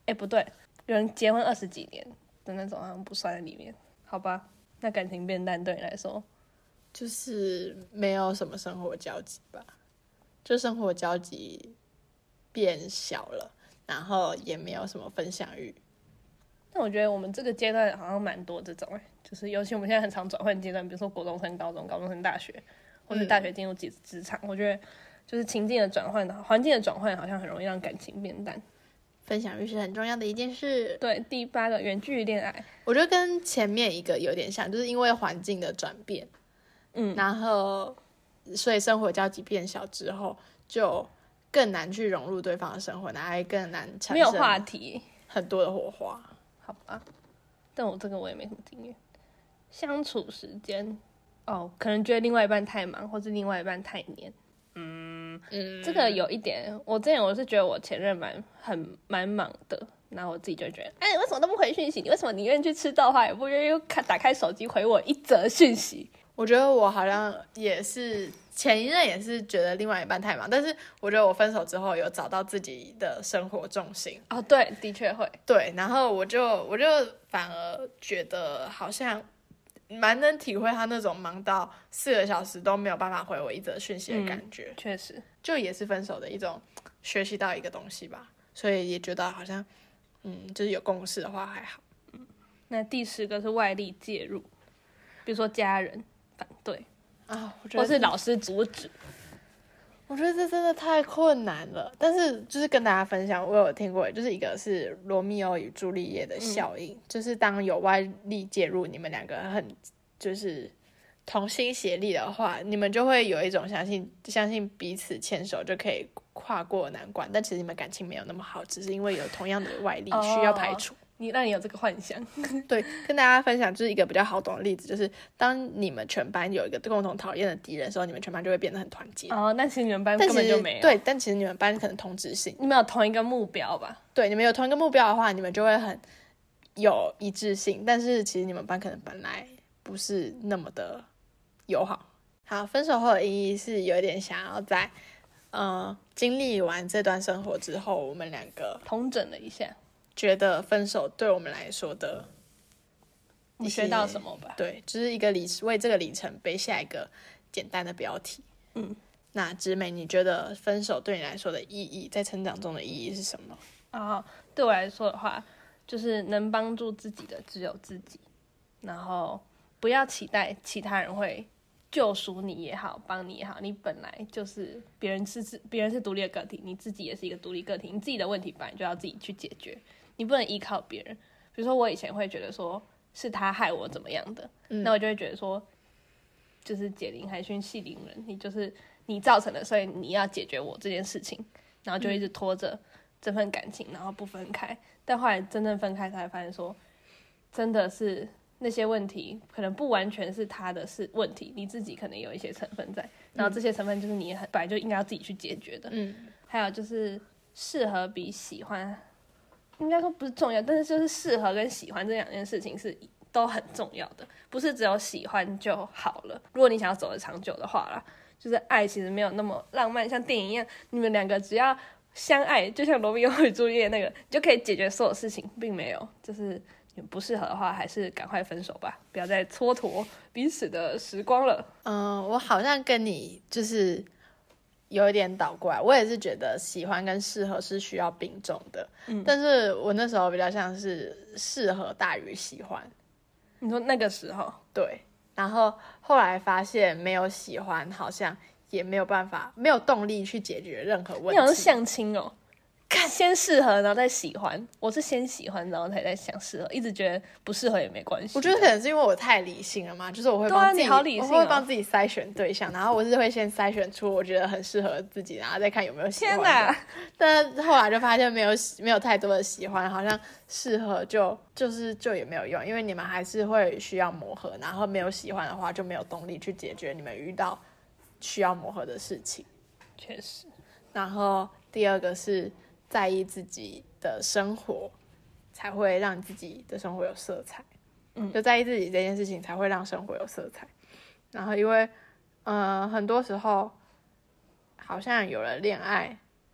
不对，有人结婚20几年的那种好像不算在里面，好吧？那感情变淡对你来说， 就是没有什么生活交集吧，就生活交集变小了，然后也没有什么分享欲。 但我觉得我们这个阶段好像蛮多这种，就是尤其我们现在很常转换阶段，比如说国中升高中，高中升大学，或者大学进入职场，我觉得就是情境的转换、环境的转换，好像很容易让感情变淡。 分享欲是很重要的一件事。 对，第8个远距离恋爱， 我觉得跟前面一个有点像，就是因为环境的转变，然后所以生活交集变小之后，就更难去融入对方的生活，然后还更难产生没有话题， 很多的火花。 好吧？但我这个我也没什么经验。相处时间，可能觉得另外一半太忙，或是另外一半太黏。这个有一点，我之前是觉得我前任蛮忙的，然后我自己就觉得，你为什么都不回讯息？你为什么宁愿去吃豆花，也不愿意打开手机回我一则讯息？ 我觉得我好像也是前一任也是觉得另外一半太忙，但是我觉得我分手之后有找到自己的生活重心。 对，的确会。 对，然后我就反而觉得好像蛮能体会他那种忙到4个小时都没有办法回我一则讯息的感觉。 确实， 就也是分手的一种学习到一个东西吧，所以也觉得好像就是有共识的话还好。 那第10个是外力介入，比如说家人反对我觉得或是老师阻止。 我觉得这真的太困难了，但是就是跟大家分享，我有听过，就是一个是罗密欧与朱丽叶的效应，就是当有外力介入，你们两个很就是同心协力的话，你们就会有一种相信彼此牵手就可以跨过难关，但其实你们感情没有那么好，只是因为有同样的外力需要排除。 让你有这个幻想。 对，跟大家分享就是一个比较好懂的例子，就是当你们全班有一个共同讨厌的敌人的时候，你们全班就会变得很团结。 但其实你们班根本就没有。 对，但其实你们班可能同质性， 你们有同一个目标吧？ 对，你们有同一个目标的话，你们就会很有一致性，但是其实你们班可能本来不是那么的友好。好，分手后的意义是有点想要在经历完这段生活之后，我们两个统整了一下， 觉得分手对我们来说的你学到什么吧？ 对，就是一个为这个里程碑下一个简单的标题。那直美，你觉得分手对你来说的意义，在成长中的意义是什么？ 对我来说的话，就是能帮助自己的只有自己，然后不要期待其他人会救赎你也好，帮你也好，你本来就是别人是独立的个体，你自己也是一个独立个体，你自己的问题本来就要自己去解决，你不能依靠别人。比如说我以前会觉得说是他害我怎么样的，那我就会觉得说就是解铃还须系铃人，你就是你造成的，所以你要解决我这件事情，然后就一直拖着这份感情，然后不分开。但后来真正分开才发现说，真的是那些问题可能不完全是他的问题，你自己可能有一些成分在，然后这些成分就是你本来就应该要自己去解决的。还有就是适合比喜欢，应该说不是重要，但是就是适合跟喜欢这2件事情是都很重要的，不是只有喜欢就好了。如果你想要走得长久的话啦，就是爱其实没有那么浪漫，像电影一样，你们两个只要相爱，就像罗密欧与朱丽叶那个，就可以解决所有事情，并没有。就是你不适合的话，还是赶快分手吧，不要再蹉跎彼此的时光了。 我好像跟你就是有一点倒过来，我也是觉得喜欢跟适合是需要并重的，但是我那时候比较像是适合大于喜欢。 你说那个时候？ 对，然后后来发现没有喜欢，好像也没有办法，没有动力去解决任何问题。 你好像相亲哦，先适合，然后再喜欢。我是先喜欢，然后才在想适合，一直觉得不适合也没关系。 我觉得可能是因为我太理性了嘛，就是我会帮自己， 你好理性我会帮自己筛选对象，然后我是会先筛选出我觉得很适合自己，然后再看有没有喜欢的。 天哪！ 但后来就发现没有太多的喜欢，好像适合就也没有用，因为你们还是会需要磨合，然后没有喜欢的话就没有动力去解决你们遇到需要磨合的事情。 确实。 然后第二个是在意自己的生活，才会让自己的生活有色彩。就在意自己这件事情，才会让生活有色彩。然后因为很多时候好像有了恋爱，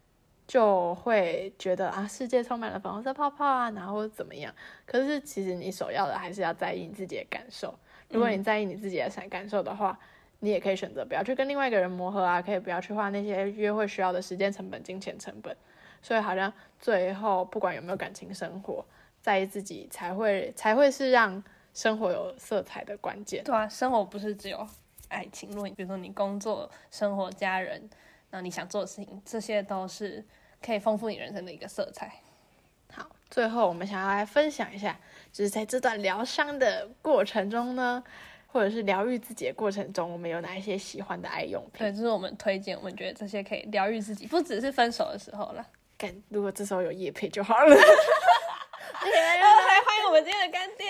就会觉得啊，世界充满了粉红色泡泡啊，然后怎么样？可是其实你首要的还是要在意你自己的感受。如果你在意你自己的感受的话，你也可以选择不要去跟另外一个人磨合啊，可以不要去花那些约会需要的时间成本、金钱成本。所以好像最后不管有没有感情生活，在意自己才会是让生活有色彩的关键。 对啊，生活不是只有爱情，如果比如说你工作、生活、家人，然后你想做的事情，这些都是可以丰富你人生的一个色彩。 好，最后我们想要来分享一下，就是在这段疗伤的过程中呢，或者是疗愈自己的过程中，我们有哪一些喜欢的爱用品？ 对，这是我们推荐，我们觉得这些可以疗愈自己，不只是分手的时候啦。 如果这时候有业配就好了。 欢迎我们今天的干爹。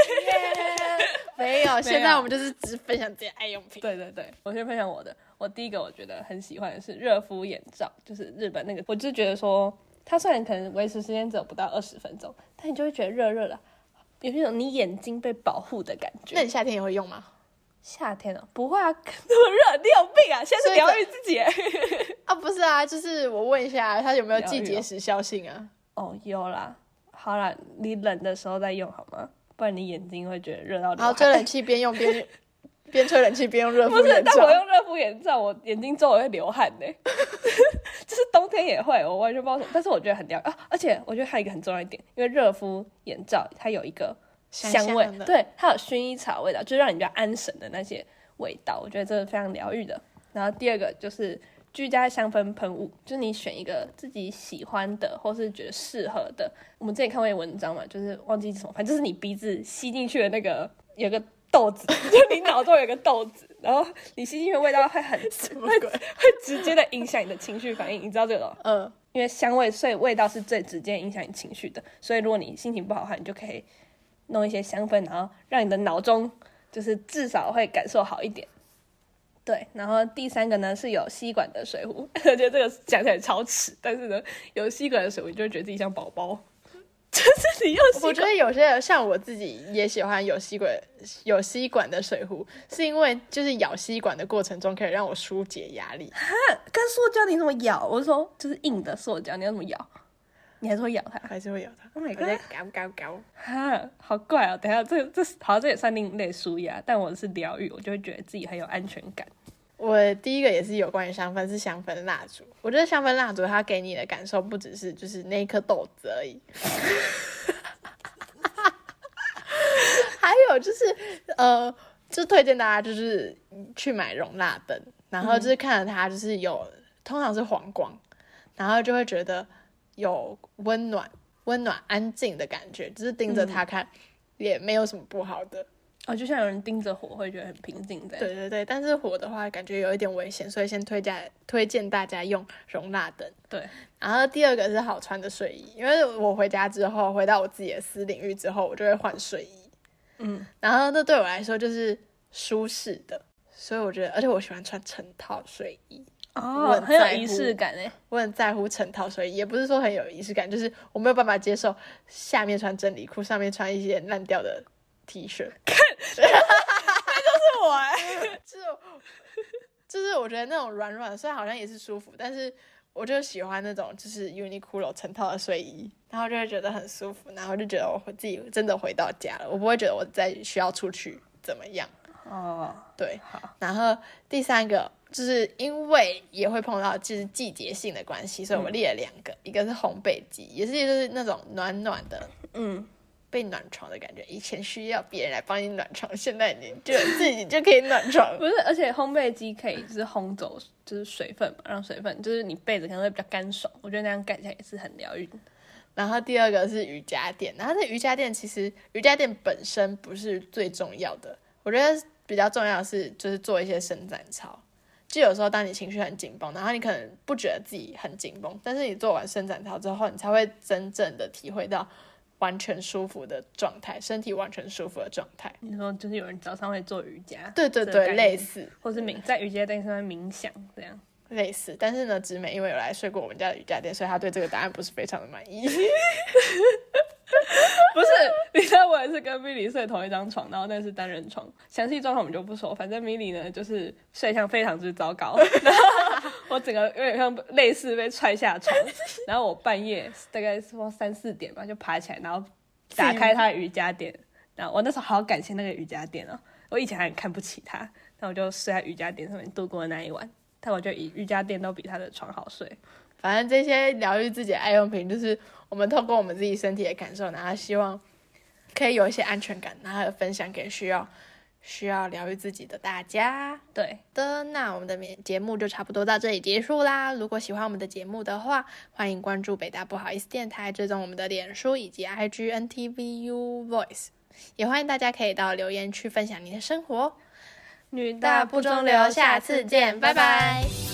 没有，现在我们就是只分享这些爱用品。 对对对，我先分享我的。我第一个我觉得很喜欢的是热敷眼罩，就是日本那个，我就觉得说它虽然可能维持时间只有不到20分钟，但你就会觉得热热的，有一种你眼睛被保护的感觉。 那你夏天也会用吗？ 夏天哦，不会啊，那么热，你有病啊！现在是疗愈自己啊，不是啊，就是我问一下，它有没有季节时效性啊？ 哦，有啦。好啦，你冷的时候再用好吗？不然你眼睛会觉得热到流汗。 然后吹冷气边用边吹冷气边用热敷眼罩。 不是，但我用热敷眼罩，我眼睛周围会流汗的。就是冬天也会，我完全不知道什么，但是我觉得很疗愈啊！而且我觉得还有一个很重要一点，因为热敷眼罩它有一个香味， 香对，它有薰衣草味道，就是让你比较安神的那些味道，我觉得这是非常疗愈的。然后第二个就是居家香氛喷雾，就是你选一个自己喜欢的或是觉得适合的。我们之前看过一个文章嘛，就是忘记是什么，反正就是你鼻子吸进去的那个有个豆子，就你脑中有个豆子，然后你吸进去的味道会会直接的影响你的情绪反应，你知道这个吗？因为香味，所以味道是最直接影响你情绪的。所以如果你心情不好的话，你就可以弄一些香氛，然后让你的脑中就是至少会感受好一点。对，然后第三个呢是有吸管的水壶，我觉得这个讲起来超耻，但是呢有吸管的水壶，你就会觉得自己像宝宝。就是你用吸管， 我觉得有些人像我自己也喜欢有吸管的水壶，是因为就是咬吸管的过程中可以让我疏解压力。 跟塑胶你怎么咬？我是说就是硬的塑胶，你要怎么咬？你还是会咬它？ 还是会咬它。 Oh my god！ 我在搞。 哈，好怪哦！等一下，这也算另类舒压，但我是疗愈，我就会觉得自己很有安全感。 我第一个也是有关于香氛，是香氛蜡烛。我觉得香氛蜡烛它给你的感受不只是就是那一颗豆子而已，还有就是就推荐大家就是去买容蜡灯，然后就是看着它就是通常是黄光，然后就会觉得有温暖安静的感觉，就是盯着它看也没有什么不好的。 就像有人盯着火会觉得很平静的。 对对对，但是火的话感觉有一点危险，所以先推荐大家用容蜡灯。 对， 然后第二个是好穿的睡衣，因为我回家之后回到我自己的私领域之后，我就会换睡衣。然后那对我来说就是舒适的，所以我觉得，而且我喜欢穿成套睡衣。 很有仪式感耶。 我很在乎成套睡衣，也不是说很有仪式感，就是我没有办法接受下面穿真理裤，上面穿一些烂掉的 T 恤。 那就是我耶。 就是我觉得那种软软的，虽然好像也是舒服，但是我就喜欢那种就是 Uniqlo 成套的睡衣，然后就会觉得很舒服，然后就觉得我自己真的回到家了，我不会觉得我再需要出去怎么样。对，好。然后第三个就是因为也会碰到就是季节性的关系，所以我列了两个，一个是烘焙机，也是就是那种暖暖的，被暖床的感觉。以前需要别人来帮你暖床，现在你就自己就可以暖床。 不是，而且烘焙机可以就是烘走就是水分嘛，让水分就是你被子可能会比较干爽，我觉得那样盖起来也是很疗愈。 然后第二个是瑜伽垫，然后这瑜伽垫其实瑜伽垫本身不是最重要的，我觉得比较重要的是就是做一些伸展操。就有时候当你情绪很紧绷，然后你可能不觉得自己很紧绷，但是你做完伸展操之后，你才会真正的体会到完全舒服的状态，身体完全舒服的状态。 你说就是有人早上会做瑜伽， 对对对，类似， 或是在瑜伽垫上面冥想这样。 类似，但是呢，直美因为有来睡过我们家的瑜伽垫，所以他对这个答案不是非常的满意。 不是，你知道我也是跟米莉睡同一张床，然后那是单人床，详细状况我们就不说，反正米莉呢就是睡相非常之糟糕，然后我整个有点像类似被踹下床，然后我半夜大概是3-4点吧就爬起来，然后打开他的瑜伽垫，然后我那时候好感谢那个瑜伽垫哦，我以前还很看不起他，但我就睡在瑜伽垫上面度过那一晚，但我觉得瑜伽垫都比他的床好睡。 反正这些疗愈自己的爱用品，就是我们透过我们自己身体的感受，然后希望可以有一些安全感，然后分享给需要疗愈自己的大家。 对的，那我们的节目就差不多到这里结束啦。如果喜欢我们的节目的话，欢迎关注北大不好意思电台，追踪我们的脸书以及 IG NTVU Voice， 也欢迎大家可以到留言区分享你的生活。 女大不中留，下次见，拜拜。